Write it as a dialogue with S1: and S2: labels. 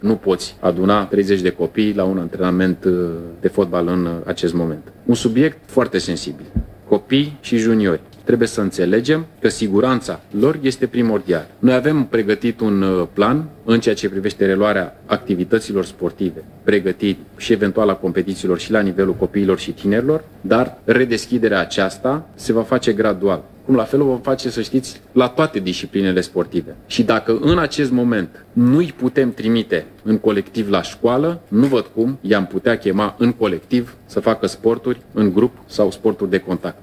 S1: Nu poți aduna 30 de copii la un antrenament de fotbal în acest moment. Un subiect foarte sensibil. Copii și juniori. Trebuie să înțelegem că siguranța lor este primordială. Noi avem pregătit un plan în ceea ce privește reluarea activităților sportive, pregătiri și eventual a competițiilor și la nivelul copiilor și tinerilor, dar redeschiderea aceasta se va face gradual. Cum la fel o vom face, să știți, la toate disciplinele sportive. Și dacă în acest moment nu-i putem trimite în colectiv la școală, nu văd cum i-am putea chema în colectiv să facă sporturi în grup sau sporturi de contact.